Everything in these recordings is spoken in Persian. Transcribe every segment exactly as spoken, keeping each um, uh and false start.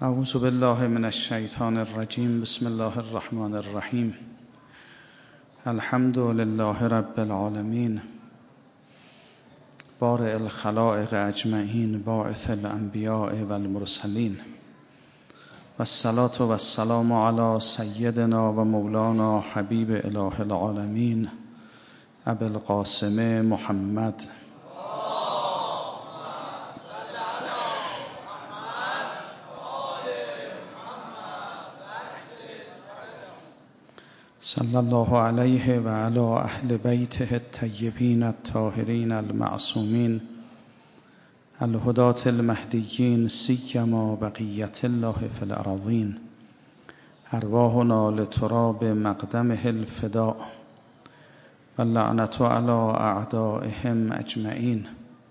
اعوذ بالله من الشیطان الرجیم. بسم الله الرحمن الرحیم. الحمد لله رب العالمین، بارئ الخلائق اجمعین، باعث الانبیاء والمرسلین، والصلاة والسلام علی سیدنا و مولانا حبیب اله العالمین ابی القاسم محمد صلی الله علیه و علی اهل بیته الطیبین الطاهرین المعصومین الهداة المهدیین، سیما بقیت الله فی الارضین. ارواحنا لتراب مقدمه الفداء واللعنة علی اعدائهم اجمعین.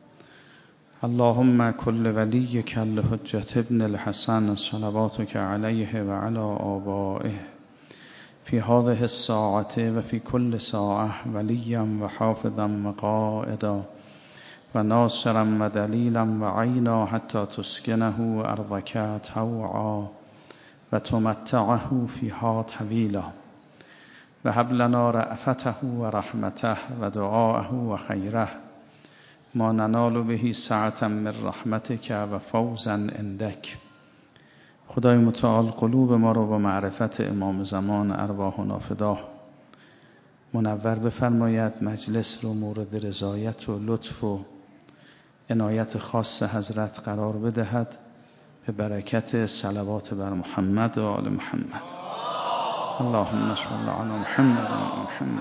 اللهم کل ولیک الحجة ابن الحسن صلواتک علیه و علی آبائه فی هذه الساعة و فی کل ساعة ولیا و حافظا و قائدا و ناصرا و دلیلا و عینا حتی تسکنه ارضک طوعا و تمتعه فیها طویلا و هب لنا رأفته و رحمته و دعاءه و خیره ما ننال به سعة من رحمتک و فوزا عندک. خدای متعال قلوب ما رو با معرفت امام زمان ارواحنا فدا منور بفرماید. مجلس رو مورد رضایت و لطف و عنایت خاص حضرت قرار بدهد به برکت صلوات بر محمد و آل محمد. اللهم صل علی محمد و محمد.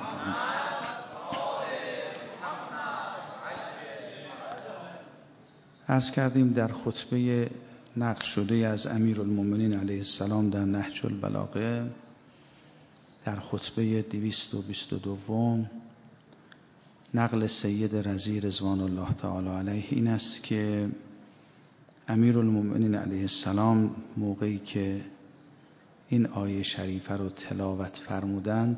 عرض کردیم در خطبه نقل شده از امیرالمؤمنین علیه السلام در نهج البلاغه، در خطبه دویست و بیست و دو نقل سید رضی رضوان الله تعالی علیه این است که امیرالمؤمنین علیه السلام موقعی که این آیه شریفه رو تلاوت فرمودند،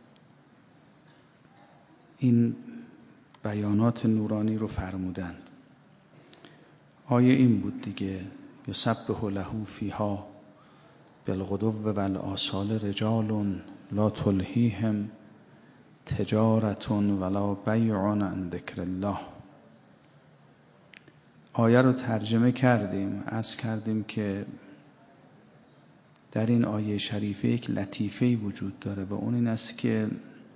این بیانات نورانی رو فرمودند. آیه این بود دیگه: یسبح له فیها بالغدو والآصال رجال لا تلهیهم تجارة ولا بیع عن ذکر الله. آیه رو ترجمه کردیم. عرض کردیم که در این آیه شریفه یک لطیفه‌ای وجود داره و اون این است که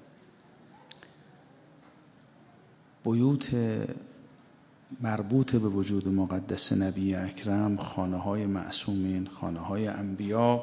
بیوت مربوط به وجود مقدس نبی اکرم، خانه های معصومین، خانه های انبیا،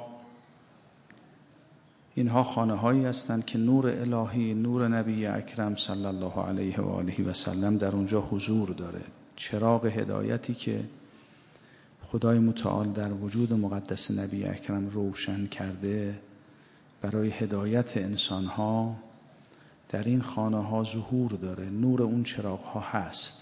اینها خانه هایی هستند که نور الهی، نور نبی اکرم صلی الله علیه و آله و سلم در اونجا حضور داره. چراغ هدایتی که خدای متعال در وجود مقدس نبی اکرم روشن کرده برای هدایت انسان ها، در این خانه ها ظهور داره. نور اون چراغ ها هست.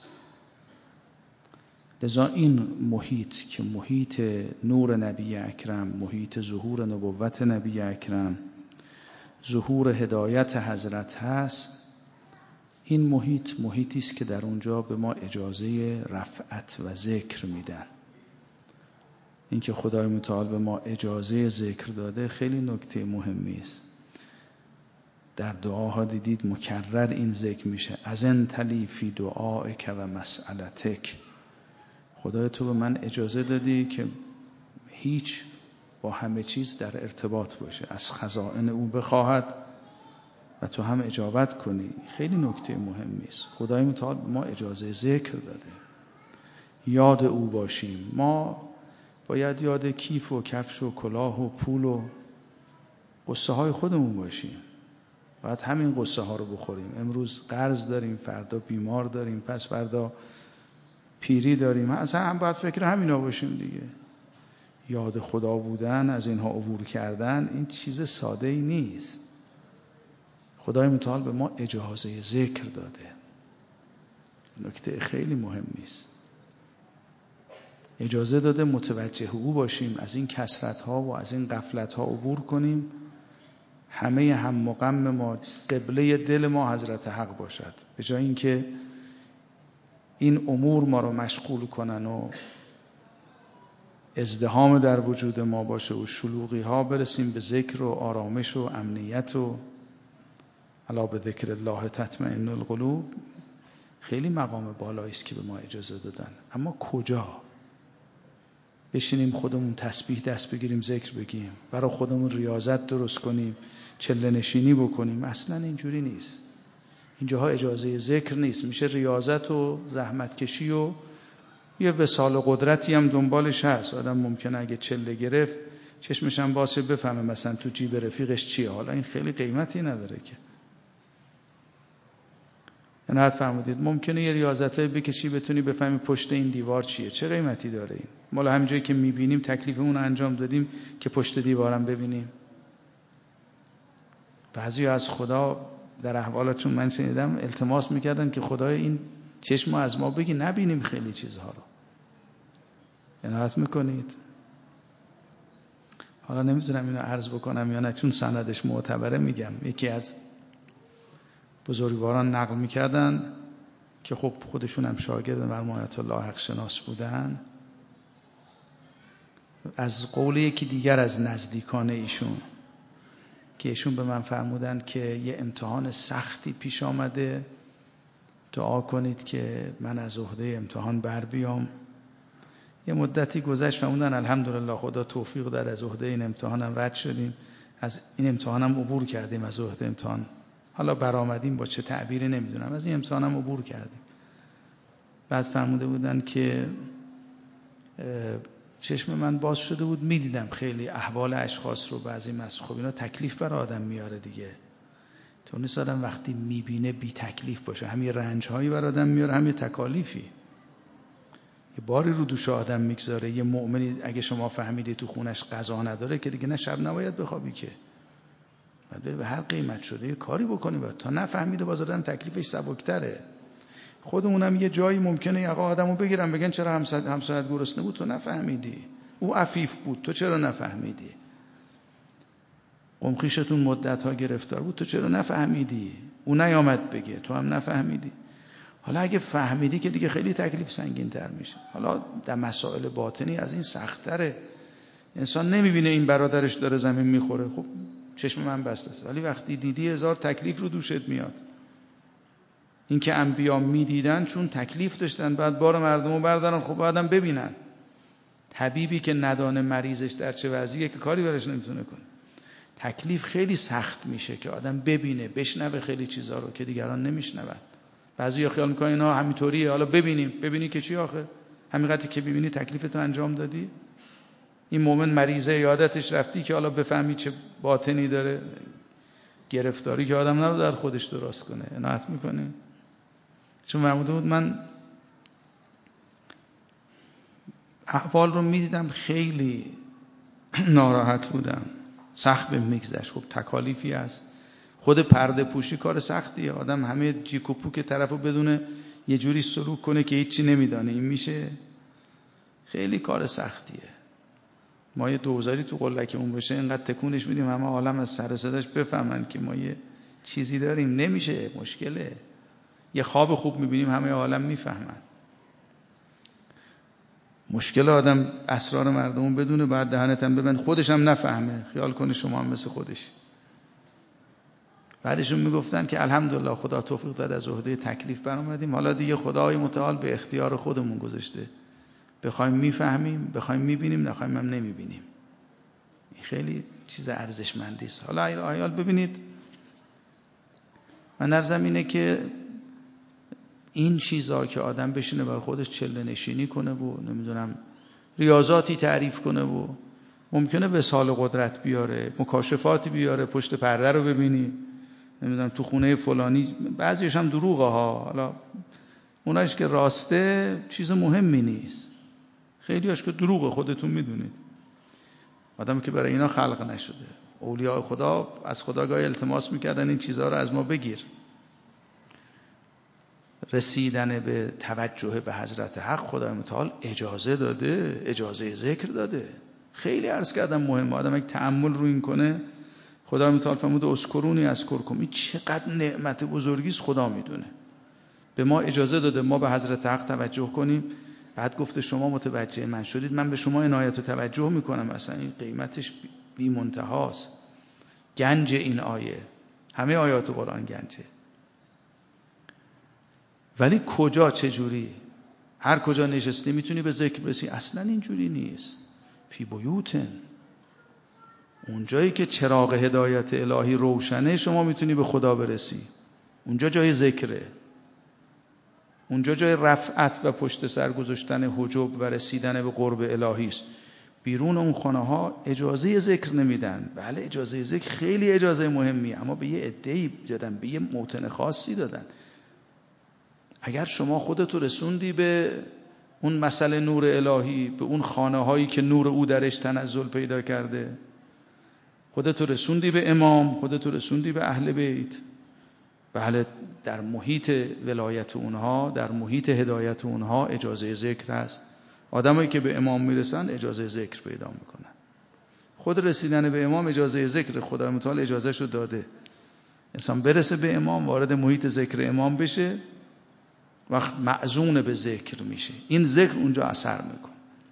لذا این محیط که محیط نور نبی اکرم، محیط ظهور نبوت نبی اکرم، ظهور هدایت حضرت هست، این محیط محیطی است که در اونجا به ما اجازه رفعت و ذکر میدن. این که خدای متعال به ما اجازه ذکر داده خیلی نکته مهمی است. در دعاها دیدید مکرر این ذکر میشه: اذن لی فی دعائک و مسئلتک. خدای تو به من اجازه دادی که هیچ با همه چیز در ارتباط باشه، از خزائن او بخواهد و تو هم اجابت کنی. خیلی نکته مهمی است. خدای متعال به ما اجازه ذکر داده، یاد او باشیم. ما باید یاد کیف و کفش و کلاه و پول و قصه های خودمون باشیم. باید همین قصه ها رو بخوریم. امروز قرض داریم، فردا بیمار داریم، پس فردا پیری داریم. اصلا هم باید فکر همینا باشیم دیگه. یاد خدا بودن، از اینها عبور کردن، این چیز ساده ای نیست. خدای متعال به ما اجازه ذکر داده. نکته خیلی مهمی است. اجازه داده متوجه او باشیم، از این کثرت ها و از این غفلت ها عبور کنیم. همه هم و غم ما، قبله دل ما حضرت حق باشد، به جای اینکه این امور ما رو مشغول کنن و ازدحام در وجود ما باشه و شلوغی ها، برسیم به ذکر و آرامش و امنیت و الا به ذکر الله تطمئن القلوب. خیلی مقام بالایی است که به ما اجازه دادن. اما کجا؟ بشینیم خودمون تسبیح دست بگیریم، ذکر بگیم، برای خودمون ریاضت درست کنیم، چله نشینی بکنیم؟ اصلا اینجوری نیست. اینجاها اجازه ذکر نیست. میشه ریاضت و زحمت کشی و یه وصال قدرتی هم دنبالش هست. آدم ممکنه اگه چله گرفت چشمش هم باشه بفهمه مثلا تو جیب رفیقش چیه. حالا این خیلی قیمتی نداره که. نه فرمودید ممکنه یه ریاضتای بکشی بتونی بفهمی پشت این دیوار چیه. چه قیمتی داره این؟ مال همینجایی که میبینیم تکلیفمون انجام دادیم که پشت دیوارم ببینیم. بعضی از خدا در احوالاتشون من شنیدم التماس میکردن که خدای این چشم از ما بگی نبینیم خیلی چیزها رو. عنایت میکنید؟ حالا نمیتونم اینو عرض بکنم یا نه، چون سندش معتبره میگم. یکی از بزرگواران نقل میکردن که خب خودشون هم شاگرد مرحوم آیت الله حق شناس بودن، از قول یکی دیگر از نزدیکان ایشون، که ایشون به من فرمودن که یه امتحان سختی پیش آمده، دعا کنید که من از عهده امتحان بر بیام. یه مدتی گذشت فرمودن الحمدلله خدا توفیق داد، از عهده این امتحانم رد شدیم، از این امتحانم عبور کردیم، از عهده امتحان حالا برآمدیم، با چه تعبیری نمیدونم، از این امتحانم عبور کردیم. بعد فرموده بودن که چشم من باز شده بود، میدیدم خیلی احوال اشخاص رو، بعضی مس خب اینا تکلیف برای آدم میاره دیگه. تو نیست آدم وقتی میبینه بی تکلیف باشه، هم یه رنج هایی برای آدم میاره، هم یه تکالیفی، یه باری رو دوش آدم میگذاره. یه مؤمنی اگه شما فهمیدی تو خونش غذا نداره که دیگه نه شب نباید بخوابی که، بعد بری به هر قیمت شده یه کاری بکنی. بعد تا نفهمیده باز آدم تکلیفش سبکتره. خودمونم یه جایی ممکنه یه آدمو بگیرن بگن چرا همسایت گرسنه بود تو نفهمیدی، او عفیف بود تو چرا نفهمیدی، قمخیشتون مدت ها گرفتار بود تو چرا نفهمیدی، او نیامد بگه تو هم نفهمیدی. حالا اگه فهمیدی که دیگه خیلی تکلیف سنگین تر میشه. حالا در مسائل باطنی از این سخت‌تره. انسان نمیبینه این برادرش داره زمین میخوره، خب چشم من بسته است، ولی وقتی دیدی هزار تکلیف رو دوشت میاد. این که انبیا میدیدن چون تکلیف داشتن، بعد بار مردمو بردارن، خب آدم ببینن. طبیبی که ندانه مریضش در چه وضعیه که کاری برش نمیتونه کنه. تکلیف خیلی سخت میشه که آدم ببینه، بشنوه خیلی چیزا رو که دیگران نمیشنون. بعضیا خیال میکنن اینا همینطوریه، حالا ببینیم. ببینی که چی آخه؟ همینقدر که ببینی تکلیفتو انجام دادی. این مومن مریضه یادتش رفتی که حالا بفهمی چه باطنی داره، گرفتاری که آدم نباید در خودش درست کنه. عنایت میکنه. چون فرموده بود من احوال رو میدیدم خیلی ناراحت بودم، سخت بهم میگذشت. خب تکالیفی هست. خود پرده پوشی کار سختیه. آدم همه جیک و پوک طرفو بدونه یه جوری سلوک کنه که هیچی نمیدانه، این میشه خیلی کار سختیه. ما یه دوزاری تو قلکمون بشه اینقدر تکونش میدیم همه عالم از سر صداش بفهمن که ما یه چیزی داریم، نمیشه، مشکله. یه خواب خوب میبینیم همه عالم میفهمن. مشکل آدم اسرار مردمون بدونه، بعد دهنت هم ببند خودش هم نفهمه، خیال کنه شما هم مثل خودش. بعدشون میگفتن که الحمدلله خدا توفیق داد، از عهده تکلیف برآمدیم، حالا دیگه خدای متعال به اختیار خودمون گذاشته، بخوایم میفهمیم، بخوایم میبینیم، نخوایم هم نمیبینیم. این خیلی چیز ارزشمندی است. حالا آیال ببینید، من عرضم اینه که این چیزا که آدم بشینه بر خودش چله نشینی کنه و نمیدونم ریاضاتی تعریف کنه و ممکنه وصال قدرت بیاره، مکاشفاتی بیاره، پشت پرده رو ببینی، نمیدونم تو خونه فلانی، بعضیش هم دروغه ها، حالا اوناش که راسته چیز مهمی نیست، خیلیاش که دروغه، خودتون میدونید. آدم که برای اینا خلق نشده. اولیاء خدا از خدا گاهی التماس میکردن این چیزها رو از ما بگیر. رسیدن به توجه به حضرت حق خدای متعال اجازه داده، اجازه ذکر داده. خیلی عرض کردم مهمه. آدم یک تأمل رو این کنه، خدای متعال فرموده اذکرونی اذکرکم. این چقدر نعمت بزرگی است، خدا میدونه. به ما اجازه داده ما به حضرت حق توجه کنیم. بعد گفته شما متوجه من شدید، من به شما عنایت و توجه میکنم. اصلا این قیمتش بی منتهاست. گنج این آیه، همه آیات قرآن گنجه. ولی کجا چجوری؟ هر کجا نشستی میتونی به ذکر برسی؟ اصلا اینجوری نیست. فی بیوتن، اونجایی که چراغ هدایت الهی روشنه شما میتونی به خدا برسی. اونجا جای ذکره، اونجا جای رفعت و پشت سر گذاشتن حجب و رسیدن به قرب الهی است. بیرون اون خانه ها اجازه ذکر نمیدن. بله اجازه ذکر خیلی اجازه مهمیه، اما به یه عده‌ای دادن، به یه موطن خاصی دادن. اگر شما خودتو رسوندی به اون مسئله نور الهی، به اون خانه هایی که نور او درش تنزل پیدا کرده، خودتو رسوندی به امام، خودتو رسوندی به اهل بیت، بله در محیط ولایت اونها، در محیط هدایت اونها اجازه ذکر هست. آدمایی که به امام میرسن اجازه ذکر پیدا میکنن. خود رسیدن به امام اجازه ذکر، خدا متعال اجازه شو داده. انسان برسه به امام، وارد محیط ذکر امام بشه، وقت معزون به ذکر میشه. این ذکر اونجا اثر میکنه.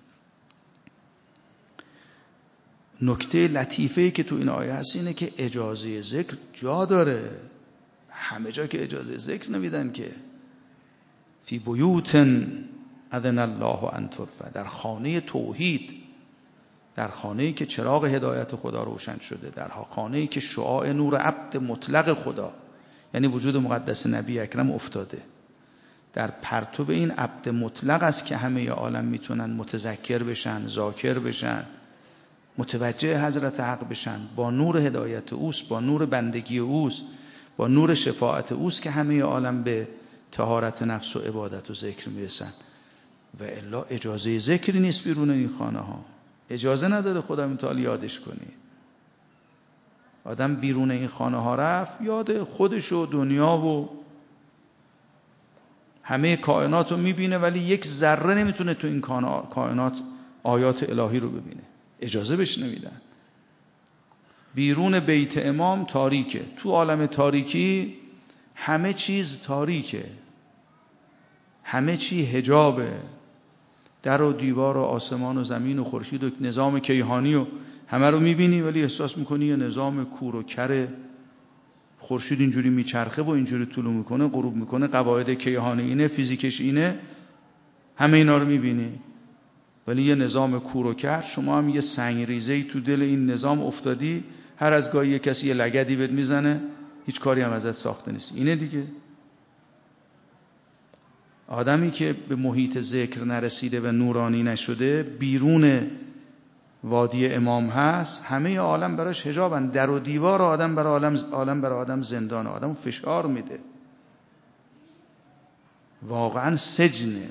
نکته لطیفه‌ای که تو این آیه هست اینه که اجازه ذکر جا داره. همه جا که اجازه ذکر نمیدن که. فی بیوتن اذن الله ان ترفع، در خانه توحید، در خانه‌ای که چراغ هدایت خدا روشن شده، در خانه‌ای که شعاع نور عبد مطلق خدا، یعنی وجود مقدس نبی اکرم افتاده، در پرتو این عبد مطلق است که همه عالم میتونن متذکر بشن، ذاکر بشن، متوجه حضرت حق بشن. با نور هدایت اوست، با نور بندگی اوست، با نور شفاعت اوست که همه عالم به طهارت نفس و عبادت و ذکر میرسن. و الا اجازه ذکری نیست بیرون این خانه ها. اجازه نداره خدا متعال یادش کنی. آدم بیرون این خانه ها رفت، یاد خودش و دنیا و همه کائنات رو میبینه، ولی یک ذره نمیتونه تو این کائنات آیات الهی رو ببینه. اجازه بهش نمیدن. بیرون بیت امام تاریکه. تو عالم تاریکی همه چیز تاریکه، همه چی حجابه. در و دیوار و آسمان و زمین و خورشید و نظام کیهانی و همه رو میبینی، ولی احساس میکنی یه نظام کور و کره. خورشید اینجوری میچرخه و اینجوری طلوع میکنه، غروب میکنه، قواعد کیهانی اینه، فیزیکش اینه، همه اینا رو میبینی، ولی یه نظام کور و کر. شما هم یه سنگریزه‌ای تو دل این نظام افتادی، هر از گاهی یه کسی یه لگدی بهت میزنه، هیچ کاری هم ازت ساخته نیست. اینه دیگه. آدمی که به محیط ذکر نرسیده و نورانی نشده، بیرون وادی امام هست، همه عالم براش حجابن. در و دیوار آدم برای عالم، عالم برای آدم زندان، آدم فشار میده، واقعا سجنه،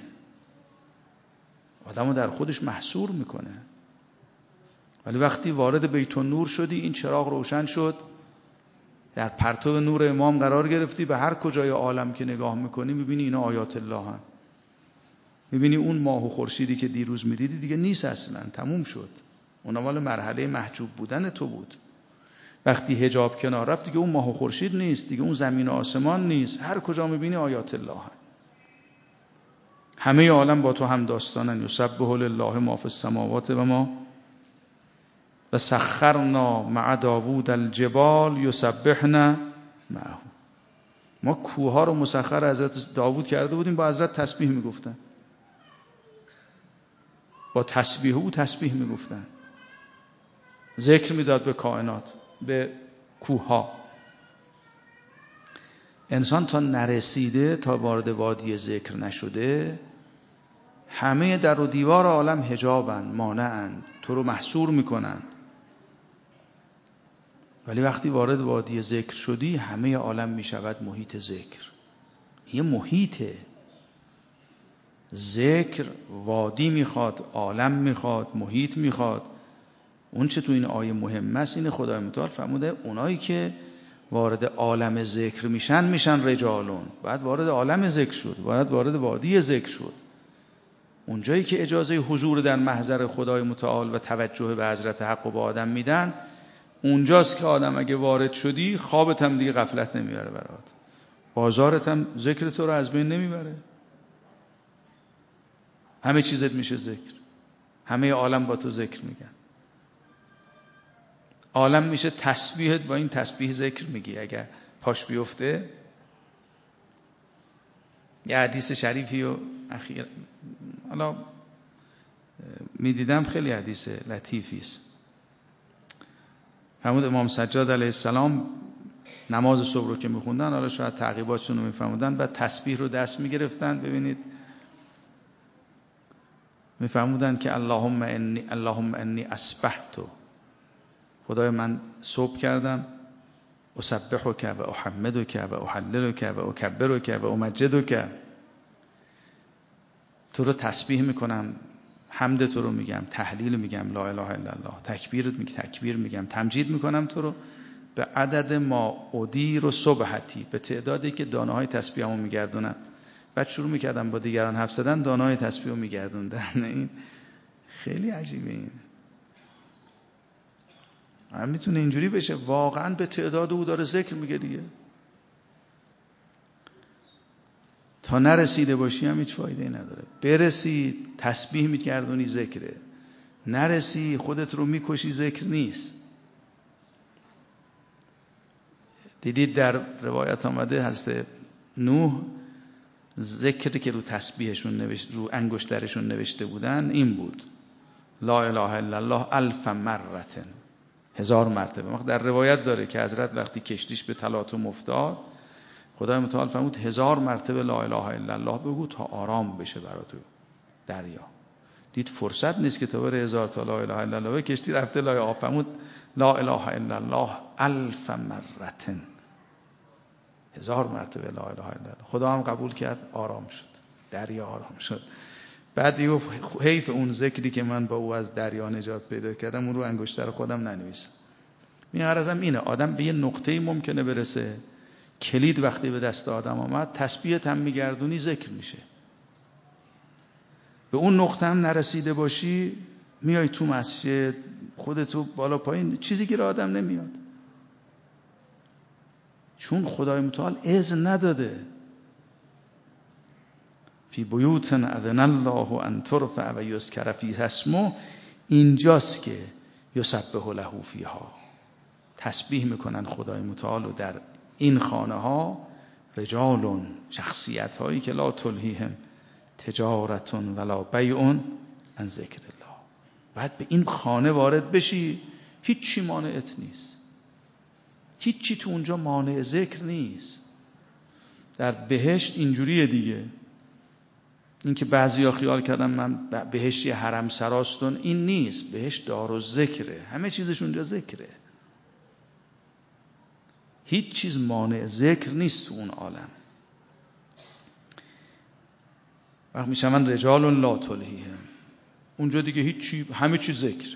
آدمو در خودش محصور میکنه. ولی وقتی وارد بیت النور شدی، این چراغ روشن شد، در پرتو نور امام قرار گرفتی، به هر کجای عالم که نگاه میکنی میبینی اینا آیات الله هست. میبینی اون ماه و خورشیدی که دیروز میدیدی دیگه نیست، اصلا تموم شد. اون مال مرحله محجوب بودن تو بود. وقتی حجاب کنار رفت دیگه اون ماه و خورشید نیست، دیگه اون زمین و آسمان نیست. هر کجا میبینی آیات الله هست. همه عالم با تو هم داستانن. یسبح لله ما فی السماوات و ما و سخرنا مع داوود الجبال یسبحن معه. ما کوها رو مسخر حضرت داوود کرده بودیم، با حضرت تسبیح میگفتن، با تسبیح او تسبیح میگفتن، ذکر میداد به کائنات، به کوها. انسان تا نرسیده، تا وارد وادی ذکر نشده، همه در و دیوار عالم حجابن، مانعن، تو رو محصور میکنن. ولی وقتی وارد وادی ذکر شدی، همه عالم میشود محیط ذکر. یه محیطه. ذکر وادی میخواد، عالم میخواد، محیط میخواد. اون چه تو این آیه مهم است اینه خدای متعال فرموده اونایی که وارد عالم ذکر میشن میشن رجالون. بعد وارد عالم ذکر شد، بعد وارد وادی ذکر شد. اونجایی که اجازه حضور در محضر خدای متعال و توجه به حضرت حق و به آدم میدن، اونجاست که آدم اگه وارد شدی، خوابت هم دیگه غفلت نمیبره برات، بازارت هم ذکر تو رو از بین نمیبره. همه چیزت میشه ذکر، همه عالم با تو ذکر میگن. عالم میشه تسبیحت، با این تسبیح ذکر میگی. اگر پاش بیفته، یه حدیث شریفی و اخیر حالا میدیدم، خیلی حدیث لطیفی است. فرمود امام سجاد علیه السلام نماز صبح رو که میخوندن، حالا شاید تعقیباتشون رو میفرمودن، بعد تسبیح رو دست میگرفتن. ببینید میفرمودن که اللهم انی اللهم انی اصبحت، خدای من صبح کردم، اسبحک و احمدک و احللک و اکبرک و امجدک، تو رو تسبیح میکنم، حمد تو رو میگم، تهلیل میگم، لا اله الا الله، تکبیر میگم، تکبیر میگم، تمجید میکنم تو رو به عدد ما ادیر و صبحتی، به تعدادی که دانه های تسبیحمو میگردونم. بعد شروع میکردم با دیگران حرف زدن، دانه های تسبیحو میگردوندن. این خیلی عجیبه. این هم میتونه اینجوری بشه، واقعا به تعداد او داره ذکر میگه دیگه. تا نرسیده باشی هم هیچ فایده نداره. برسی تسبیح میگردونی ذکره، نرسی خودت رو میکشی ذکر نیست. دیدید در روایت آمده حضرت نوح ذکری که رو تسبیحشون نوشت، رو انگشترشون نوشته بودن این بود: لا اله الا الله الف مرتن، هزار مرتبه. در روایت داره که حضرت وقتی کشتیش به تلاطم افتاد، خدای متعال فرمود هزار مرتبه لا اله الا الله بگو تا آرام بشه برات دریا. دید فرصت نیست که تا بره هزار تا لا اله الا الله، کشتی رفته لای آب. فرمود لا اله الا الله الف مرتن، هزار مرتبه لا اله الا الله. خدا هم قبول کرد، آرام شد، دریا آرام شد. بعد دیگه حیف اون ذکری که من با او از دریا نجات پیدا کردم، اون رو انگشتر خودم ننویسم. این عرضم اینه، آدم به یه نقطه‌ای ممکنه برسه، کلید وقتی به دست آدم آمد، تسبیحت هم میگردونی ذکر میشه. به اون نقطه هم نرسیده باشی، میای تو مسجد خودتو بالا پایین، چیزی گیر آدم نمیاد، چون خدای متعال اذن نداده. فی بیوت اذن الله ان ترفع و یذکر فیها اسمه، اینجاست که یسبح له فیها، تسبیح میکنن خدای متعال و در این خانه ها رجال، شخصیت هایی که لا تلهیهم تجارت ولا بیع عن ذکر الله. بعد به این خانه وارد بشی، هیچی مانعت نیست، هیچی تو اونجا مانع ذکر نیست. در بهشت اینجوریه دیگه. این که بعضیا خیال کردن من بهشت یه حرم سراستون، این نیست. بهشت دار و ذکره، همه چیزش اونجا ذکره، هیچ چیز مانع ذکر نیست تو اون عالم. وقت میشن رجال لا تلهیهم، اونجا دیگه هیچ چی، همه چی ذکر.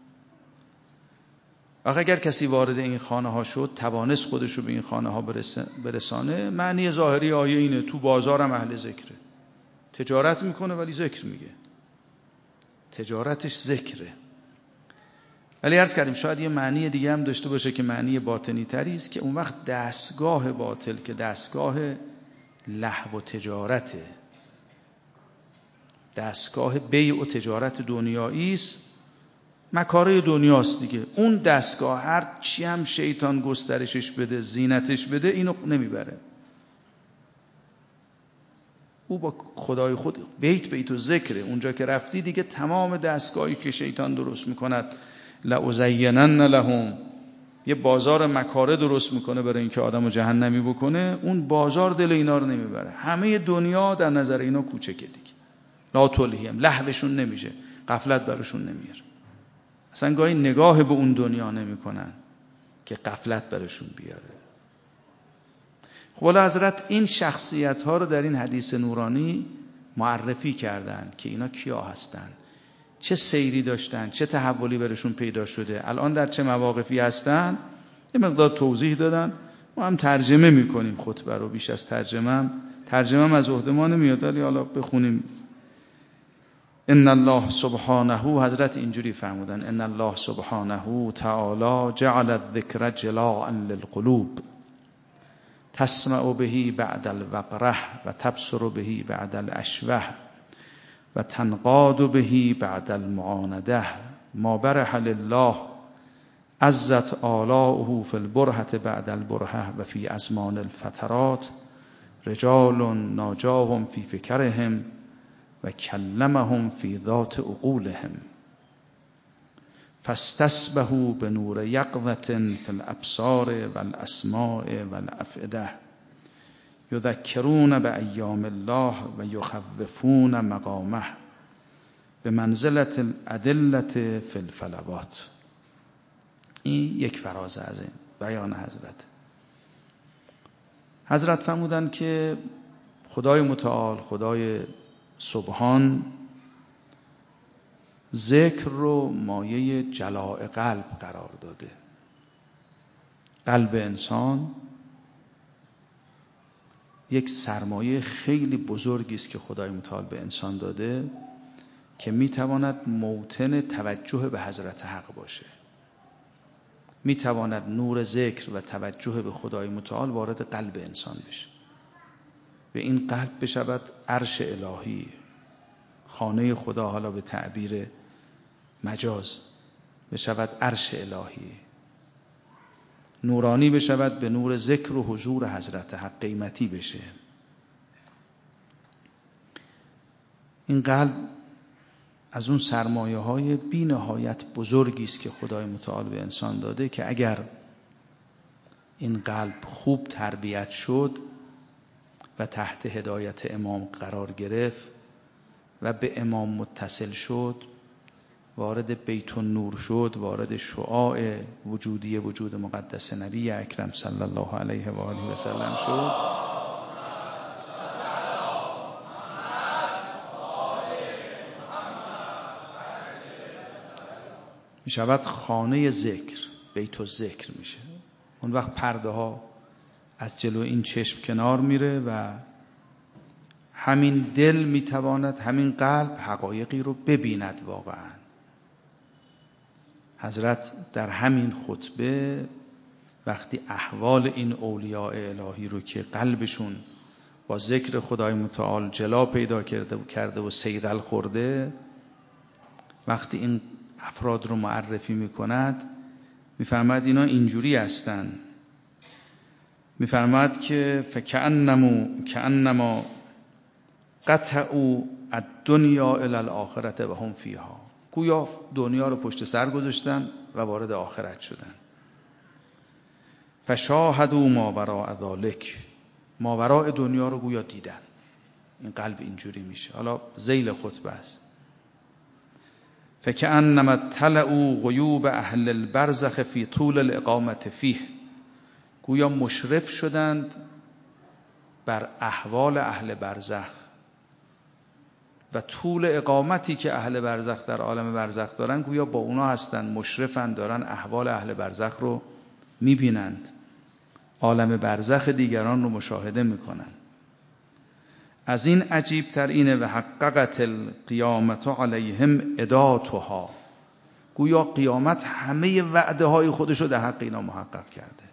وقت اگر کسی وارد این خانه ها شد، توانست خودش رو به این خانه ها برسانه، معنی ظاهری آیه اینه تو بازارم اهل ذکره، تجارت میکنه ولی ذکر میگه، تجارتش ذکره. ولی عرض کردیم شاید یه معنی دیگه هم داشته باشه که معنی باطنی تری است، که اون وقت دستگاه باطل که دستگاه لهو و تجارته، دستگاه بیع و تجارت دنیایی است، مکاره دنیاست دیگه. اون دستگاه هر چی هم شیطان گسترشش بده، زینتش بده، اینو نمیبره. او با خدای خود بیت بیت و ذکره. اونجا که رفتی دیگه تمام دستگاهی که شیطان درست میکند، لأزینن لهم، یه بازار مکاره درست میکنه برای اینکه آدمو جهنمی بکنه، اون بازار دل اینا رو نمیبره. همه دنیا در نظر اینا کوچکه دیگه. لا تلهیم، لهوشون نمیشه، غفلت براشون نمیاره. اصلا گاهی نگاه به اون دنیا نمیکنن که غفلت براشون بیاره. خب حضرت این شخصیت ها رو در این حدیث نورانی معرفی کردن که اینا کیا هستن، چه سیری داشتن، چه تحولی برشون پیدا شده، الان در چه مواقفی هستن، یه مقدار توضیح دادن. ما هم ترجمه میکنیم خطبه رو، بیش از ترجمه هم ترجمه هم از عهده ما نمیاد، ولی حالا بخونیم. ان الله سبحانه، حضرت اینجوری فرمودن: ان الله سبحانه تعالی جعل الذکر جلاء للقلوب تسمع به بعد الوقره و تبصر به بعد الاشوه و تنقاد به بعد المعانده ما برح لله عزت آلاؤه فی البرهة بعد البرهة و فی ازمان الفترات رجال ناجاهم فی فکرهم و کلمهم فی ذات عقولهم فاستسبحوا بنور یقظة فی الابصار والاسماع والافئده یذکرون بایام الله و یخوفون مقامه بمنزلة الادلة فی الفلوات. این یک فراز از این بیان حضرت. حضرت فرمودند که خدای متعال، خدای سبحان، ذکر رو مایه جلاء قلب قرار داده. قلب انسان یک سرمایه خیلی بزرگی است که خدای متعال به انسان داده که میتواند موطن توجه به حضرت حق باشه. میتواند نور ذکر و توجه به خدای متعال وارد قلب انسان بشه و این قلب بشود عرش الهی، خانه خدا، حالا به تعبیر مجاز بشود عرش الهی، نورانی بشود، به نور ذکر و حضور حضرت حق قیمتی بشه. این قلب از اون سرمایه های بی نهایت بزرگی است که خدای متعال به انسان داده که اگر این قلب خوب تربیت شد و تحت هدایت امام قرار گرفت و به امام متصل شد، وارد بیت النور شد، وارد شعاع وجودی وجود مقدس نبی اکرم صلی الله علیه و آله و سلم شد، می شود خانه ذکر، بیت الذکر میشه. اون وقت پرده ها از جلو این چشم کنار میره و همین دل میتواند، همین قلب حقایقی رو ببیند. واقعا حضرت در همین خطبه وقتی احوال این اولیاء الهی رو که قلبشون با ذکر خدای متعال جلا پیدا کرده و کرده و صیقل خورده، وقتی این افراد رو معرفی میکند، میفرماد اینا اینجوری هستن. میفرماد که فکأنما کأنما قطعوا الدنیا الی الاخرة و هم فیها، گویا دنیا رو پشت سر گذاشتن و وارد آخرت شدن. فشاهدوا ما وراء ذلک، ما وراء دنیا رو گویا دیدن. این قلب اینجوری میشه. حالا ذیل خطبه است. فکأنما اطلعوا غیوب اهل البرزخ فی طول الاقامة فیه، گویا مشرف شدند بر احوال اهل برزخ و طول اقامتی که اهل برزخ در عالم برزخ دارن، گویا با اونا هستن، مشرفن، دارن احوال اهل برزخ رو میبینند، عالم برزخ دیگران رو مشاهده میکنن. از این عجیب تر اینه و حققت القیامت علیهم اداتها، گویا قیامت همه وعده های خودش رو در حق اینا محقق کرده.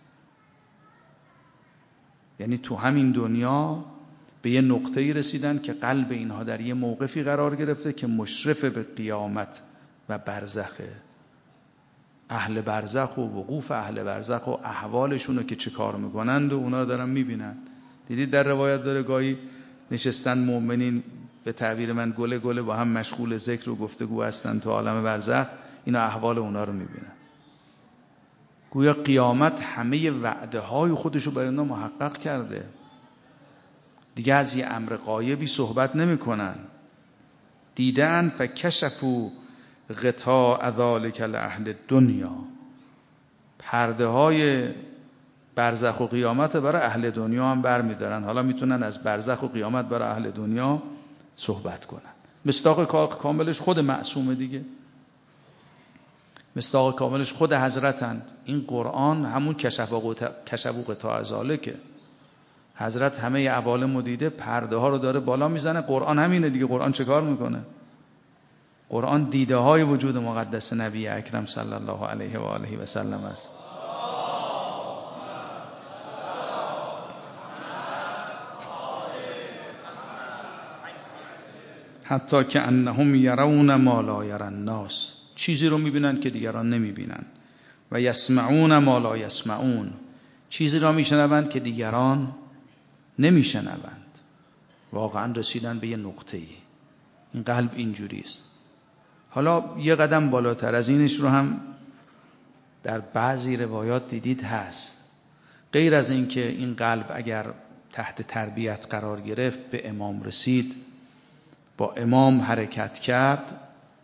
یعنی تو همین دنیا به یه نقطه‌ای رسیدن که قلب اینها در یه موقفی قرار گرفته که مشرف به قیامت و برزخه. اهل برزخ و وقوف اهل برزخ و احوالشون رو که چه کار میکنند و اونا دارن میبینن. دیدید در روایت داره گاهی نشستن مؤمنین، به تعبیر من گله گله با هم مشغول ذکر و گفتگو هستن تو عالم برزخ، اینا احوال اونا رو میبینن. گویا قیامت همه وعده های خودش رو برای اینا محقق کرده. دیگه از یه امر غایبی صحبت نمی کنن. دیدن فکشفوا غطاء ذلک لأهل دنیا، پرده های برزخ و قیامت برای اهل دنیا هم بر می دارن. حالا میتونن از برزخ و قیامت برای اهل دنیا صحبت کنن. مصداق کاملش خود معصومه دیگه، مصداق کاملش خود حضرتند. این قرآن همون کشف و قطاع ذالکه. حضرت همه عوالم رو دیده، پرده ها رو داره بالا میزنه. قرآن همینه دیگه. قرآن چه کار میکنه؟ قرآن دیده های وجود مقدس نبی اکرم صلی الله علیه و آله و سلم است. حتی که انهم یرون ما لا یری الناس، چیزی رو میبینن که دیگران نمیبینن. و یسمعون ما لا یسمعون، چیزی را میشنوند که دیگران نمیشنوند. واقعا رسیدن به یه نقطه‌ای. این قلب اینجوری است. حالا یه قدم بالاتر از اینش رو هم در بعضی روایات دیدید هست. غیر از این که این قلب اگر تحت تربیت قرار گرفت، به امام رسید، با امام حرکت کرد،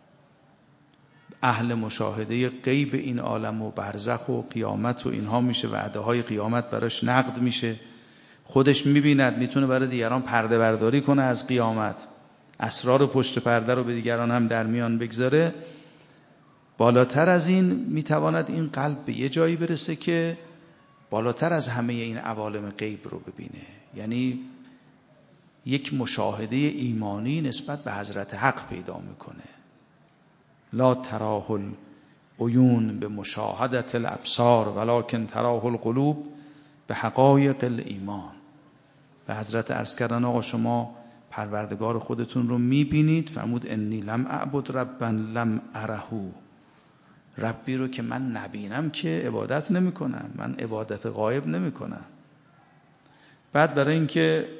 اهل مشاهده غیب این عالم و برزخ و قیامت و اینها میشه، وعده های قیامت براش نقد میشه، خودش میبیند، میتونه برای دیگران پرده برداری کنه از قیامت، اسرار پشت پرده رو به دیگران هم در میان بگذاره. بالاتر از این میتواند این قلب به یه جایی برسه که بالاتر از همه این عوالم غیب رو ببینه. یعنی یک مشاهده ایمانی نسبت به حضرت حق پیدا میکنه. لا تراه العیون به مشاهدت الابصار ولکن تراه القلوب به حقایق الایمان. به حضرت عرض کردن آقا شما پروردگار خودتون رو میبینید؟ فرمود انی لم اعبد ربا لم ارهو، ربی رو که من نبینم که عبادت نمی کنم، من عبادت غایب نمی کنم. بعد برای اینکه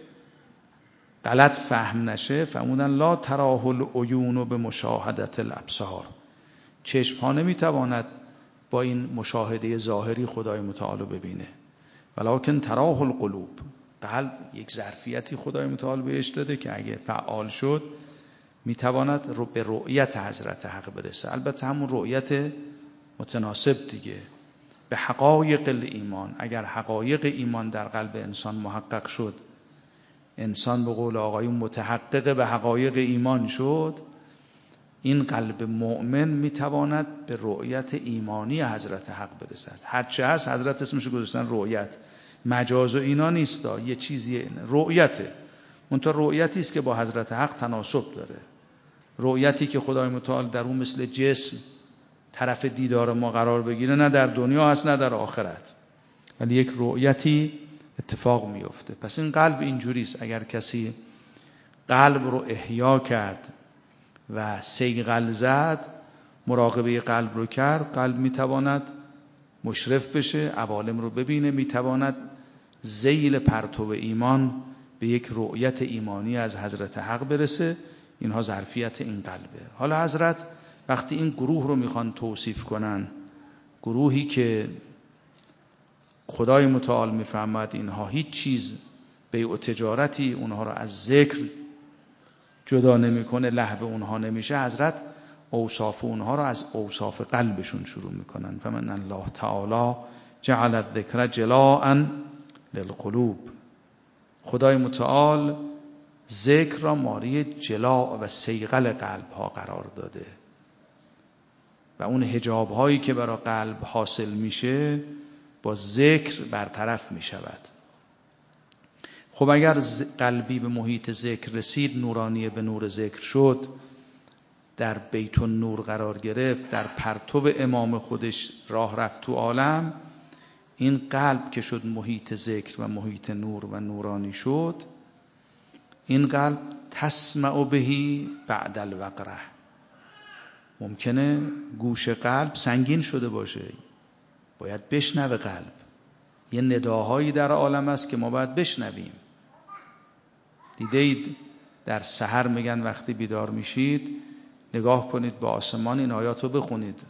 غلط فهم نشه فرمودن لا تراه العیون به مشاهدت الابصار، چشم ها نمی تواند با این مشاهده ظاهری خدای متعال ببینه، ولکن تراه القلوب، قلب یک ظرفیتی خدای متعال بهش داده که اگه فعال شد میتواند رو به رؤیت حضرت حق برسه. البته همون رؤیت متناسب دیگه، به حقایق الایمان. اگر حقایق ایمان در قلب انسان محقق شد، انسان به قول آقایون متحقق به حقایق ایمان شد، این قلب مؤمن میتواند به رؤیت ایمانی حضرت حق برسد. هرچه هست حضرت اسمش گذاشتن رؤیت، مجاز و اینا نیستا، یه چیزی رؤیته، منتها رؤیتی است که با حضرت حق تناسب داره، رؤیتی که خدای متعال در اون مثل جسم طرف دیدار ما قرار بگیره، نه در دنیا هست نه در آخرت، ولی یک رؤیتی اتفاق میفته. پس این قلب اینجوریست. اگر کسی قلب رو احیا کرد و صیقل زد، مراقبه قلب رو کرد، قلب میتواند مشرف بشه، عوالم رو ببینه، میتواند ذیل پرتو ایمان به یک رؤیت ایمانی از حضرت حق برسه. اینها ظرفیت این قلبه. حالا حضرت وقتی این گروه رو میخوان توصیف کنن، گروهی که خدای متعال میفهمد اینها هیچ چیز بیع و تجارتی اونها رو از ذکر جدا نمیکنه، لهو اونها نمیشه، حضرت اوصاف اونها رو از اوصاف قلبشون شروع میکنن. فمن الله تعالی جعل الذکر جلاء للقلوب، خدای متعال ذکر را ماری جلاء و صیقل قلب ها قرار داده و اون حجاب هایی که برای قلب حاصل میشه با ذکر برطرف میشود. خب اگر قلبی به محیط ذکر رسید، نورانی به نور ذکر شد، در بیت النور قرار گرفت، در پرتو امام خودش راه رفت تو عالم، این قلب که شد محیط ذکر و محیط نور و نورانی شد، این قلب تسمع بهی بعد الوقره. ممکنه گوش قلب سنگین شده باشه، باید بشنوه قلب. یه نداهایی در عالم است که ما باید بشنویم. دیدید در سحر میگن وقتی بیدار میشید نگاه کنید با آسمان، این آیات رو بخونید.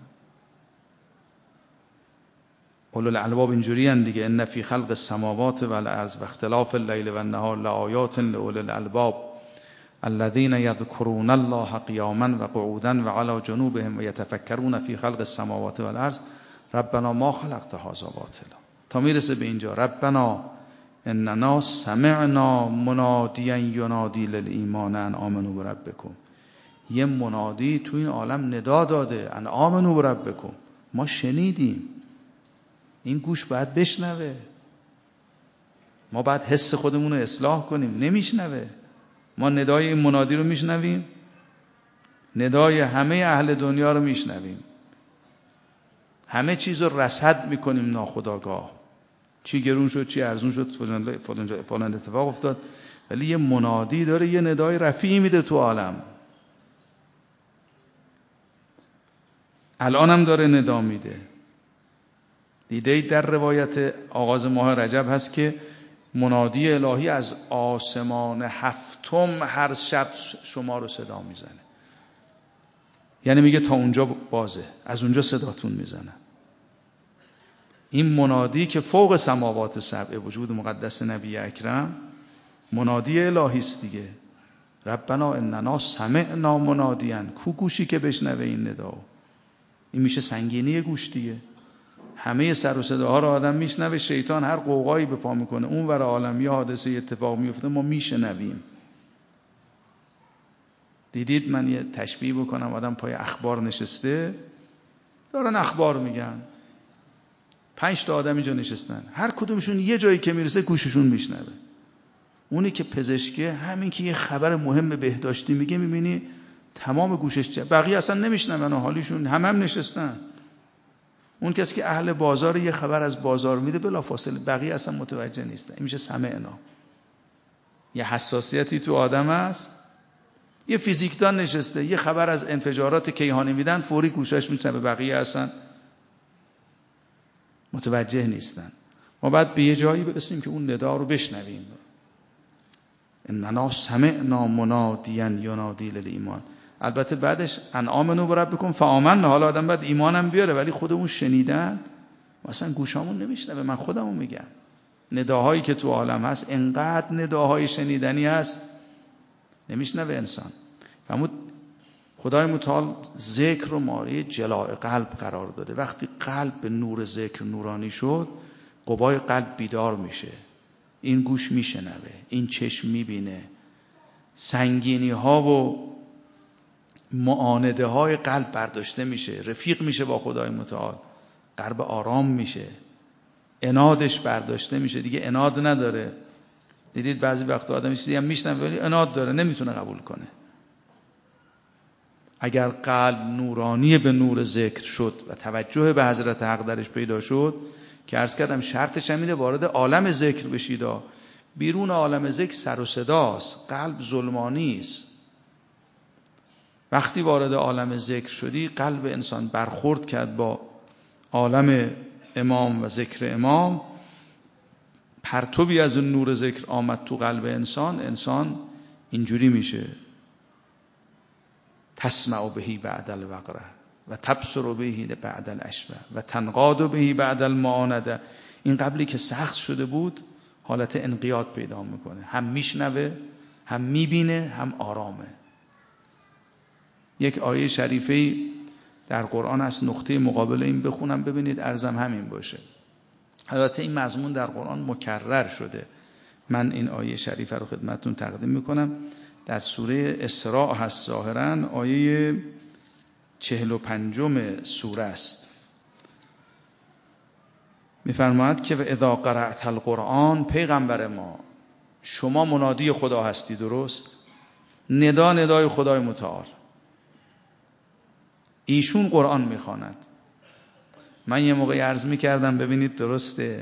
اولو الالباب اینجوری هن دیگه، ان فی خلق السماوات والارض و اختلاف اللیل والنهار لآیات لأولی الالباب الذين يذكرون الله قیاما و قعودا و علی جنوبهم و یتفکرون فی خلق السماوات والارض ربنا ما خلقت هذا باطلا، تا میرسه به اینجا ربنا اننا سمعنا منادیا ینادی للایمان ان آمنوا بربکم. یه منادی تو این عالم ندا داده ان آمنوا بربکم، ما شنیدیم. این گوش باید بشنوه، ما باید حس خودمون رو اصلاح کنیم، نمیشنوه. ما ندای این منادی رو میشنویم، ندای همه اهل دنیا رو میشنویم، همه چیز رو رصد میکنیم ناخودآگاه، چی گرون شد چی ارزون شد فلان فلان اتفاق افتاد، ولی یه منادی داره، یه ندای رفیعی میده تو عالم. الان هم داره ندا میده. دیده در روایت آغاز ماه رجب هست که منادی الهی از آسمان هفتم هر شب شما رو صدا میزنه. یعنی میگه تا اونجا بازه، از اونجا صداتون میزنه. این منادی که فوق سماوات سبع وجود مقدس نبی اکرم منادی الهی است دیگه. ربنا اننا سمعنا منادیا، کو گوشی که بشنوه این ندا. این میشه سنگینی گوش دیگه. همه سر و صداها رو آدم میشنوه، شیطان هر قوقایی به پا میکنه اون ور عالم یه حادثه اتفاق میفته ما میشنویم. دیدید من یه تشبیه بکنم، آدم پای اخبار نشسته دارن اخبار میگن، پنج تا آدم اینجا نشستن، هر کدومشون یه جایی که میرسه گوششون میشنوه. اونی که پزشکه همین که یه خبر مهم بهداشتی میگه میبینی تمام گوشش جا، بقیه اصلا نمیشنون و حالیشون هم هم نشستن. اون کسی که اهل بازار یه خبر از بازار میده بلافاصله بقیه اصلا متوجه نیستن. این میشه سمعنا. یه حساسیتی تو آدم هست. یه فیزیکدان نشسته یه خبر از انفجارات کیهانی میدن فوری گوشش میشنوه، بقیه اصلا متوجه نیستن. ما باید به یه جایی برسیم که اون ندا رو بشنویم. اننا سمعنا منادیا ینادی للایمان. البته بعدش انآمنوا بربکم فآمنا. حالا آدم باید ایمانم بیاره، ولی خودمون شنیدن مثلا گوشامون نمیشنوه. من خودمون میگم نداهایی که تو عالم هست انقدر نداهای شنیدنی هست نمیشنوه انسان. فرمود خدای متعال ذکر رو مایه جلاء قلب قرار داده. وقتی قلب به نور ذکر نورانی شد قبای قلب بیدار میشه. این گوش میشنوه، این چشم میبینه، سنگینی ها و معانده های قلب برداشته میشه، رفیق میشه با خدای متعال، قلب آرام میشه، عنادش برداشته میشه، دیگه عناد نداره. دیدید بعضی وقتا آدم چیزی هم میشنوه ولی عناد داره، نمیتونه قبول کنه. اگر قلب نورانی به نور ذکر شد و توجه به حضرت حق درش پیدا شد که عرض کردم شرطش هم اینه وارد عالم ذکر بشید. بیرون عالم ذکر سر و صداست، قلب ظلمانی است. وقتی وارد عالم ذکر شدی قلب انسان برخورد کرد با عالم امام و ذکر امام، پرتوی از اون نور ذکر آمد تو قلب انسان، انسان اینجوری میشه تسمع بهی بعد الوقره و تبصر بهی بعد الاشبه و تنقاد بهی بعد المعانده. این قبلی که سخت شده بود حالت انقیاد پیدا میکنه، هم میشنوه هم میبینه هم آرامه. یک آیه شریفی در قرآن از نقطه مقابل این بخونم ببینید ارزم همین باشه. البته این مضمون در قرآن مکرر شده، من این آیه شریفه رو خدمتتون تقدیم میکنم. در سوره اسراء هست، ظاهراً آیه چهل و پنجم سوره است. میفرماید که و اذا قرأت القرآن، پیغمبر ما شما منادی خدا هستی، درست؟ ندا ندای خدای متعال، ایشون قرآن میخواند. من یه موقع عرض میکردم ببینید درسته،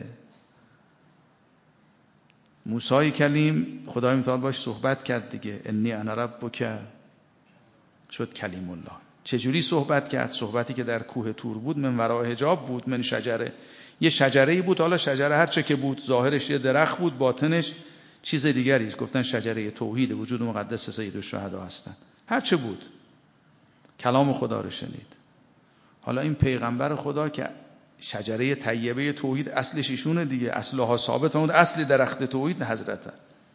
موسی کلیم خدای متعال باش صحبت کرد دیگه، انی انا ربک شد کلیم الله. چجوری صحبت کرد؟ صحبتی که در کوه طور بود، من ورای حجاب بود، من شجره، یه شجره‌ای بود. حالا شجره هر چه که بود، ظاهرش یه درخت بود، باطنش چیز دیگری است. گفتن شجره توحید وجود مقدس سید الشهدا هستن. هر چه بود کلام خدا رو شنید. حالا این پیغمبر خدا که شجره طیبه توحید اصلش ایشونه دیگه، اصلها ثابت اون اصل درخت توحید حضرت.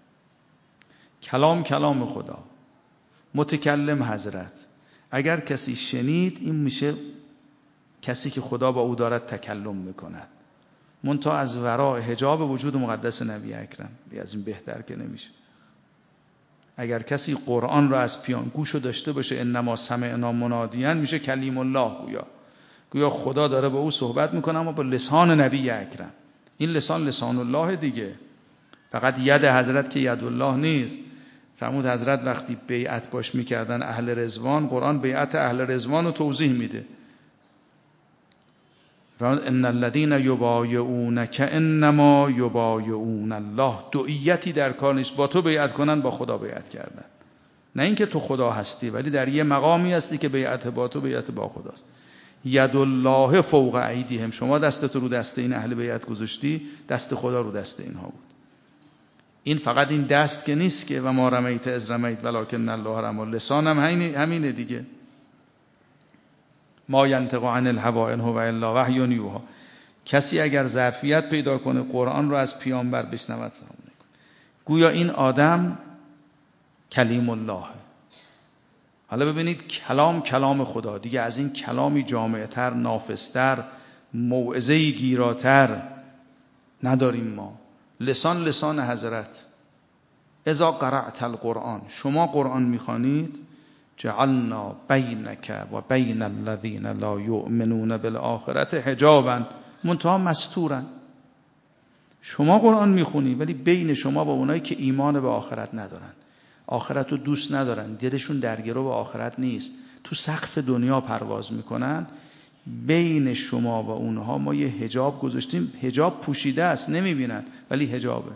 کلام کلام خدا، متکلم حضرت. اگر کسی شنید این میشه کسی که خدا با او دارد تکلم میکند، منتها از ورای حجاب وجود مقدس نبی اکرم. از این بهتر که نمیشه. اگر کسی قرآن را از پیان گوشو داشته باشه، انما سمعنا منادیا، میشه کلیم الله، گویا گویا خدا داره با او صحبت میکنه اما با لسان نبی اکرم. این لسان لسان الله دیگه، فقط ید حضرت که ید الله نیست. فرمود حضرت وقتی بیعت باش میکردن اهل رضوان، قرآن بیعت اهل رضوان رو توضیح میده. فرمود ان الذين یبایعونک انما یبایعون الله. دعیتی در کار نیست، با تو بیعت کنن با خدا بیعت کردن. نه اینکه تو خدا هستی، ولی در یه مقامی هستی که بیعت با تو بیعت با خداست. ید الله فوق ایدیهم، شما دستت رو دست این اهل بیعت گذاشتی، دست خدا رو دست اینها بود. این فقط این دست که نیست که و ما رمیت از رمیت ولکن الله رمی، لسان هم همینه دیگه. ما ینطق عن الهوی ان هو الا وحی یوحی. کسی اگر ظرفیت پیدا کنه قرآن رو از پیامبر بشنود سلام علیکم، گویا این آدم کلیم الله. حالا ببینید کلام کلام خدا دیگه، از این کلامی جامعتر، نافذتر، موعظه‌ای گیراتر نداریم ما. لسان لسان حضرت. اذا قرأت القرآن، شما قرآن میخوانید، جعلنا بینک و بین الذین لا یؤمنون بالآخرة حجابا، منتها مستورا. شما قرآن میخونی ولی بین شما با اونایی که ایمان به آخرت ندارن، آخرت رو دوست ندارن، دلشون درگیرو به آخرت نیست، تو سقف دنیا پرواز میکنن، بین شما و اونها ما یه حجاب گذاشتیم. حجاب پوشیده است، نمیبینن ولی حجابه.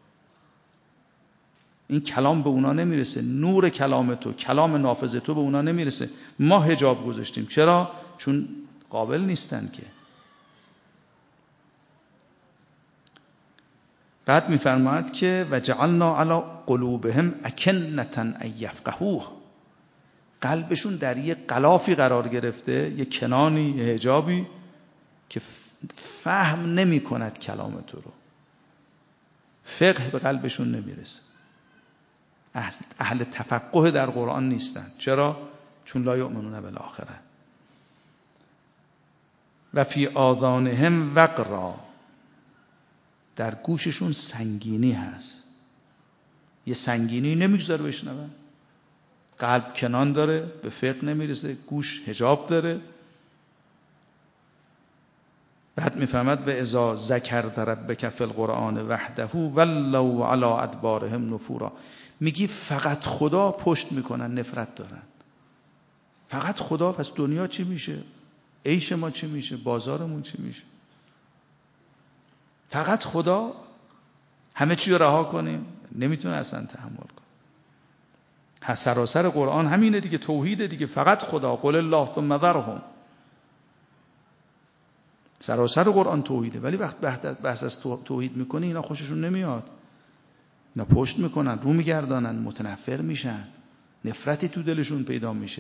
این کلام به اونا نمیرسه، نور کلام تو، کلام نافذ تو به اونا نمیرسه. ما حجاب گذاشتیم. چرا؟ چون قابل نیستن که. بعد میفرماید که و جعلنا علی قلوبهم اکنة ان یفقهوه، قلبشون در یه غلافی قرار گرفته، یه کنانی، یه حجابی که فهم نمی کند کلام تو رو. فقه به قلبشون نمیرسه. اهل تفقه در قرآن نیستن. چرا؟ چون لا یؤمنون بالآخره. و فی آذانهم وقرا، در گوششون سنگینی هست، یه سنگینی نمیگذاره بشنون. قلب کنان داره، به فقه نمیرسه، گوش حجاب داره. بعد میفهمد و اذا ذکرت ربک فی القرآن وحده ولوا علی ادبارهم نفورا. میگی فقط خدا پشت میکنن، نفرت دارن. فقط خدا، پس دنیا چی میشه؟ عیش ما چی میشه؟ بازارمون چی میشه؟ فقط خدا، همه چی رو رها کنیم؟ نمیتونه اصلا تحمل کنه. سراسر قرآن همینه دیگه، توحید دیگه، فقط خدا. قل الله ثم ذرهم. سراسر قرآن توحیده، ولی وقت بحث از توحید میکنه اینا خوششون نمیاد، اینا پشت میکنن، رو میگردانن، متنفر میشن، نفرتی تو دلشون پیدا میشه.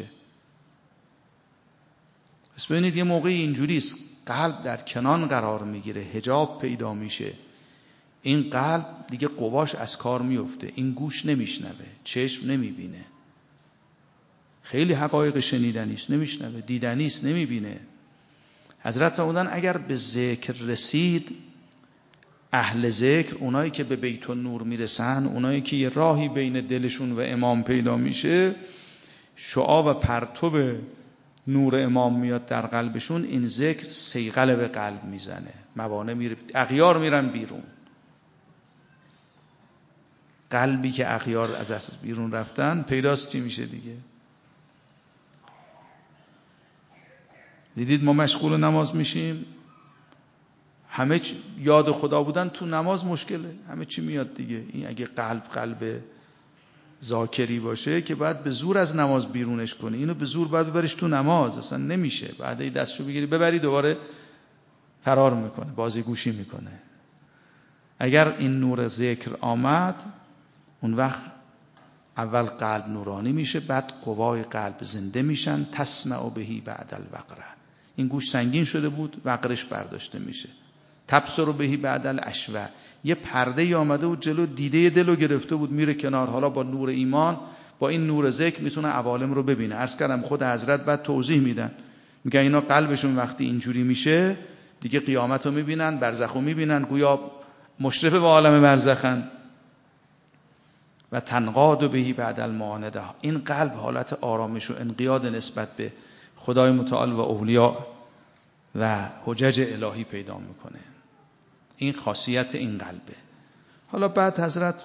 پس ببینید یه موقعی اینجوریست، قلب در کنان قرار میگیره، حجاب پیدا میشه، این قلب دیگه قواش از کار میفته، این گوش نمیشنوه، چشم نمیبینه، خیلی حقایق شنیدنیست نمیشنوه، دیدنیست نمیبینه. حضرت فرمودن اگر به ذکر رسید، اهل ذکر، اونایی که به بیت النور میرسن، اونایی که یه راهی بین دلشون و امام پیدا میشه، شعاع و پرتو نور امام میاد در قلبشون، این ذکر صیقل به قلب میزنه، موانع میره، اغیار میرن بیرون. قلبی که اغیار از از بیرون رفتن، پیداست چی میشه دیگه. دیدید ما مشغول نماز میشیم، همه چی یاد خدا بودن تو نماز مشکله، همه چی میاد دیگه. این اگه قلب قلب ذاکری باشه که بعد به زور از نماز بیرونش کنی، اینو به زور بعد ببریش تو نماز، اصلا نمیشه. بعد ای دستشو بگیری ببری دوباره فرار میکنه، بازی گوشی میکنه. اگر این نور ذکر آمد، اون وقت اول قلب نورانی میشه، بعد قوای قلب زنده میشن. تسمع بهی بعد الوقره، این گوش سنگین شده بود، وقرش برداشته میشه. تبصر بهی بعد الاشوه، یه پرده ای آمده بود جلو، دیده دلو گرفته بود، میره کنار. حالا با نور ایمان، با این نور ذکر میتونه عوالم رو ببینه. عرض کردم خود حضرت بعد توضیح میدن، میگن اینا قلبشون وقتی اینجوری میشه دیگه قیامت رو میبینن، برزخ رو میبینن، گویا مشرف به عالم برزخن. و تنقاد بهی بعد المعانده، این قلب حالت آرامش و انقیاد نسبت به خدای متعال و اولیاء و حجج الهی پیدا میکنه. این خاصیت این قلبه. حالا بعد حضرت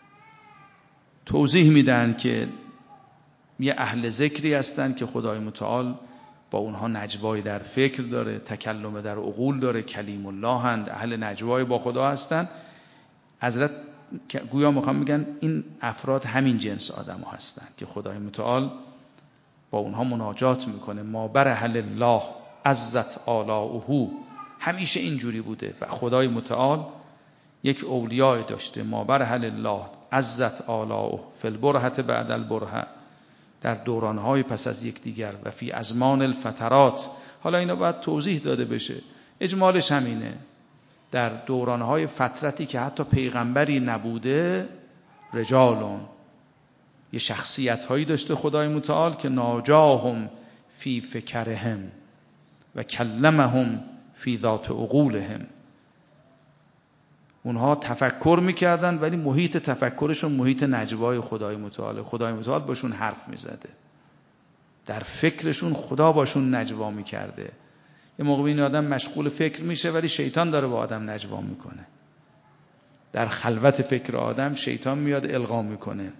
توضیح میدن که یه اهل ذکری هستن که خدای متعال با اونها نجوای در فکر داره، تکلم در عقول داره، کلیم الله هند، اهل نجوای با خدا هستن. حضرت گویا میخوام میگن این افراد همین جنس آدم ها هستن که خدای متعال با اونها مناجات میکنه. ما بر اهل الله عزت آلاؤه. همیشه اینجوری بوده و خدای متعال یک اولیای داشته، ما برحل الله عزت آلاؤه فی البرهة بعد البرهة، در دورانهای پس از یکدیگر و فی ازمان الفترات. حالا اینا باید توضیح داده بشه، اجمالش همینه. در دورانهای فترتی که حتی پیغمبری نبوده، رجالون، یه شخصیت هایی داشته خدای متعال که ناجاهم فی فکرهم و کلمهم فی ذات عقولهم. اونها تفکر میکردن ولی محیط تفکرشون محیط نجوای خدای متعال. خدای متعال باشون حرف میزده، در فکرشون خدا باشون نجوا میکرده. یه موقع این آدم مشغول فکر میشه ولی شیطان داره با آدم نجوا میکنه. در خلوت فکر آدم شیطان میاد القا میکنه،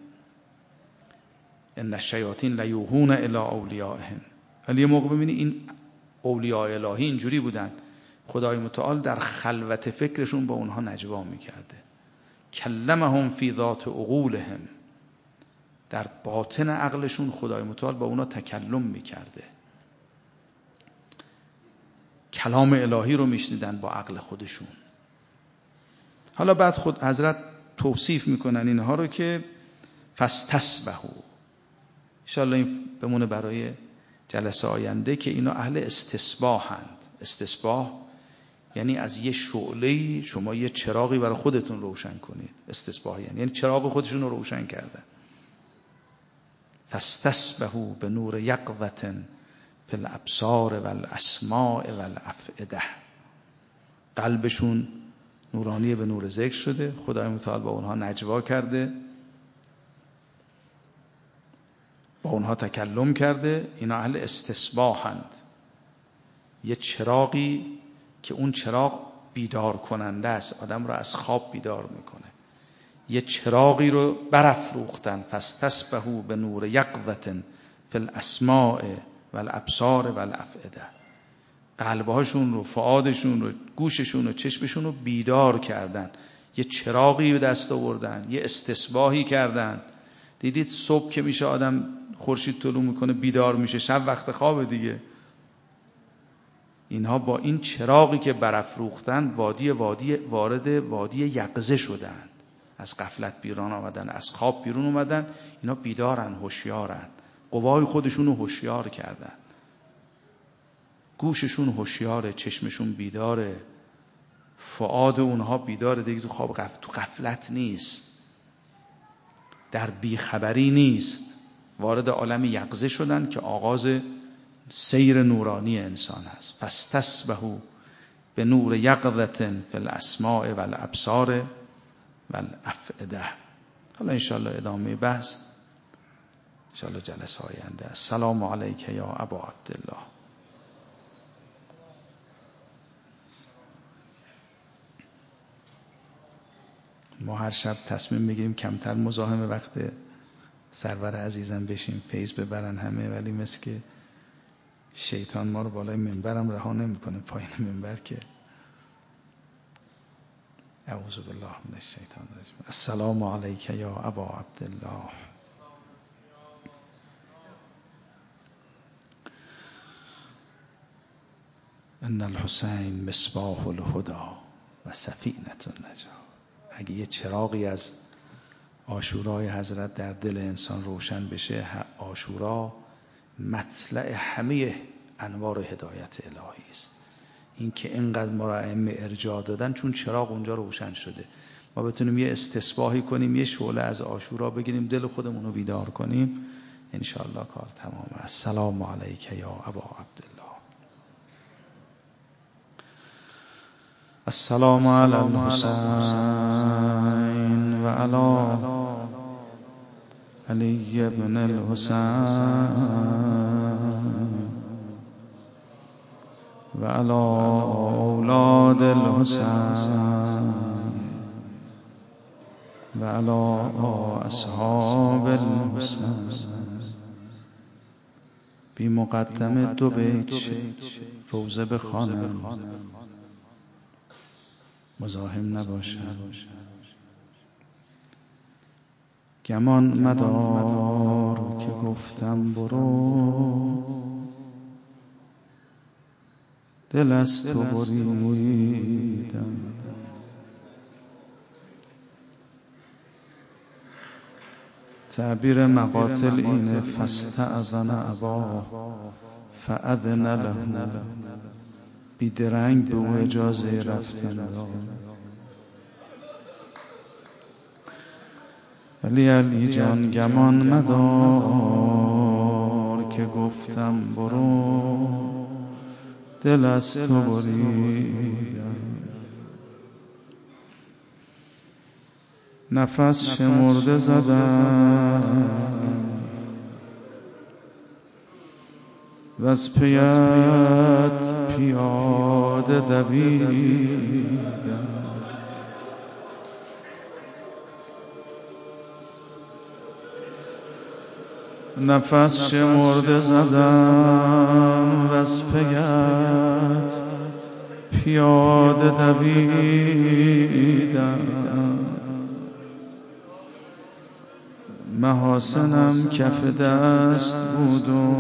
ان الشیاطین لیوحون الی اولیائهم. ولی یه موقع ببینی این اولیاء الهی اینجوری بودن، خدای متعال در خلوت فکرشون با اونها نجوا میکرده. کلمهم فی ذات عقولهم، در باطن عقلشون خدای متعال با اونها تکلم میکرده. کلام الهی رو میشنیدن با عقل خودشون. حالا بعد خود حضرت توصیف میکنن اینها رو که فاستسبحوا. انشاءالله این بمونه برای جلسه آینده که اینا اهل استصباحند. استصباح یعنی از یه شعله شما یه چراغی برای خودتون روشن کنید. استصباح یعنی, یعنی چراغ خودشون رو روشن کردن. فاستسبحوا به نور یقظة فی الابصار و الاسماع و الافئده. قلبشون نورانی به نور ذکر شده، خدای متعال با اونها نجوا کرده، با اونها تکلم کرده. اینا اهل استصباحند. یه چراغی که اون چراغ بیدار کننده است، آدم رو از خواب بیدار میکنه. یه چراغی رو برافروختن. فاستسبحوا به نور یقظة فی الاسماع و الابصار و الافئده. قلبهاشون رو، فؤادشون رو، گوششون رو، چشمشون رو بیدار کردن. یه چراغی به دست آوردن، یه استصباحی کردن. دیدید صبح که میشه آدم خورشید طلوع میکنه بیدار میشه، شب وقت خوابه دیگه. اینها با این چراغی که برافروختن وادی وادی وارد وادی یقظه شدن. از غفلت بیرون آمدن، از خواب بیرون اومدن. اینا بیدارن، هوشیارن، قوای خودشون رو هوشیار کردن. گوششون هوشیاره، چشمشون بیداره، فؤاد اونها بیداره دیگه. تو خواب غف... تو غفلت نیست، در بیخبری نیست. وارد عالم یقظه شدن که آغاز سیر نورانی انسان هست. فاستسبحوا به نور یقظة فی الاسماع و الابصار و الافئده. حالا انشاءالله ادامه بحث انشاءالله جلسه آینده. السلام علیک یا ابا عبدالله. ما هر شب تصمیم میگیریم کمتر مزاحم وقت سرور عزیزم بشیم، فیض ببرن همه، ولی مثل که شیطان ما رو بالای منبرم رها نمیکنه، پایین منبر که. اعوذ بالله من الشیطان الرجیم. السلام علیک یا ابا عبدالله. ان الحسین مصباح الهدى و سفینة النجاة. اگه یه چراغی از عاشورای حضرت در دل انسان روشن بشه، عاشورا مطلع همه انوار هدایت الهی است. این که اینقدر ما را ائمه ارجاع دادن چون چراغ اونجا روشن شده. ما بتونیم یه استصباحی کنیم، یه شعله از عاشورا بگیریم، دل خودمون رو بیدار کنیم، انشاءالله کار تمامه. السلام علیک یا ابا عبدالله. السلام علی الحسین و علی علی ابن الحسین و علی اولاد الحسین و علی اصحاب الحسین. بی مقدمه دو بیت روزه بخوانم، مزاحم نباشم. گمان مدار که گفتم برو، دل از تو بریدم. تعبیر مقاتل اینه فاستأذن اباه فأذن له، بیدرنگ به او اجازه رفتن داد. ولی علی جان گمان مدار که گفتم برو دل از تو بریدم. نفس شمرده زدم و از پیت پیاده دویدم. نفس شمرده زدم و از پیت پیاده دویدم. محاسنم کف دست بود و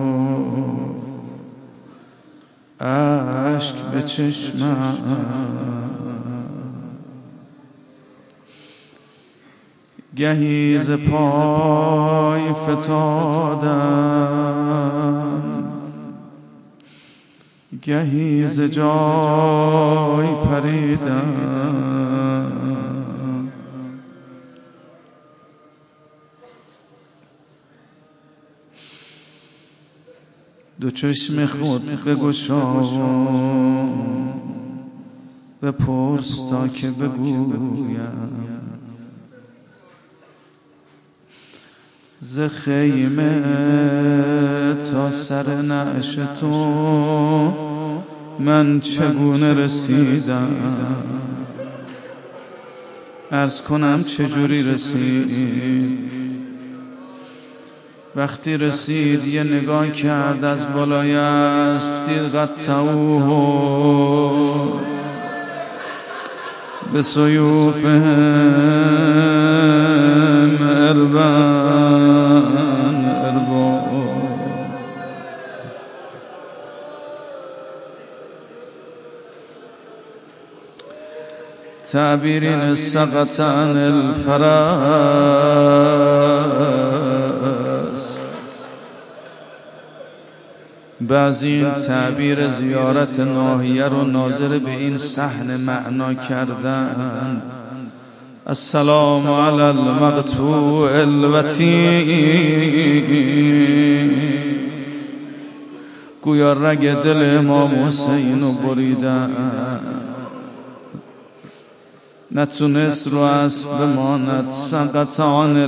اشک به چشمم، گهی ز پای فتادم گهی ز جای پریدم. دو چشم خود بگشا و بپرس تا که بگویم. ز خیمه تا سر نعش تو من چگونه رسیدم. عرض کنم چجوری رسید. وقتی رسید یه نگاه کرد از بالایش، دید قطعوه به سیوفهم اربن اربا. تعبیرین سقط عن الفرس. بعضی این تعبیر زیارت ناحیه رو ناظر به این صحنه معنا کردند. السلام علی المقطوع الوتین، گویا رگ دل امام حسین رو بریدن، نتونست رو اسب بماند. سقط عن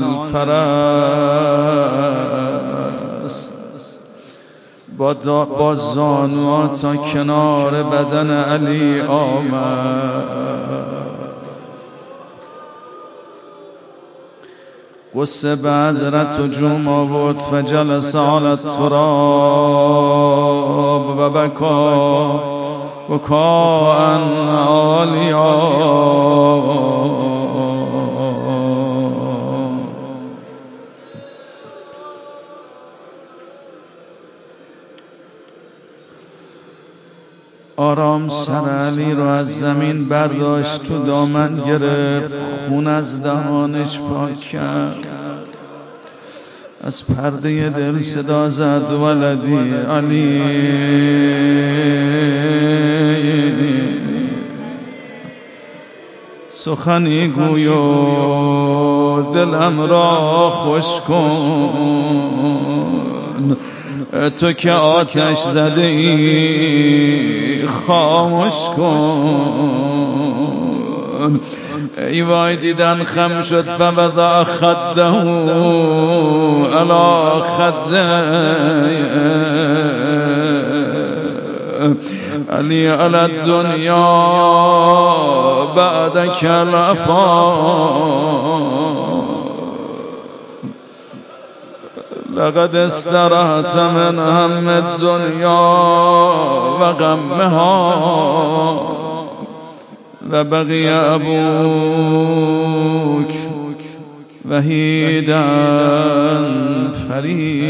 الفرس، با, با زانوها تا کنار بدن علی آمد. قصه به حضرت هجوم آورد فجلس علی التراب و بکا بکاء عالیا. آرام سر علی رو از زمین برداشت، تو دامن گرفت، خون از دهانش پاک کرد. از پرده دل صدا زد ولدی علی، سخنی گوی و دلم را خوش کن. تو که آتش زده ای خاموش کن. ای وای دیدن خم شد فوضع خده علی خده علی علی الدنیا بعدک الافا. لقد استرحت من هم الدنیا و غمها و بقی ابوک وحیدا فرید.